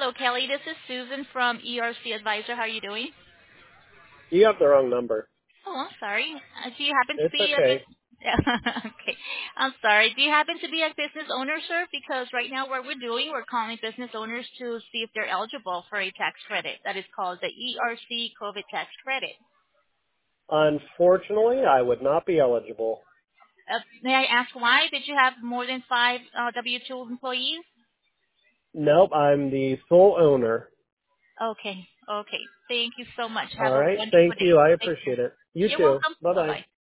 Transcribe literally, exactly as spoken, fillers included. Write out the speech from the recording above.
Hello, Kelly. This is Susan from E R C Advisor. How are you doing? You have the wrong number. Oh, I'm sorry. Uh, do you happen to It's be a okay. business? Okay, I'm sorry. Do you happen to be a business owner, sir? Because right now what we're doing, we're calling business owners to see if they're eligible for a tax credit. That is called the E R C COVID tax credit. Unfortunately, I would not be eligible. Uh, may I ask why? Did you have more than five uh, W two employees? Nope, I'm the sole owner. Okay, okay. Thank you so much. All Have a right. wonderful Thank day. you. I Thank you. appreciate it. You You're too. welcome. Bye bye. Bye-bye.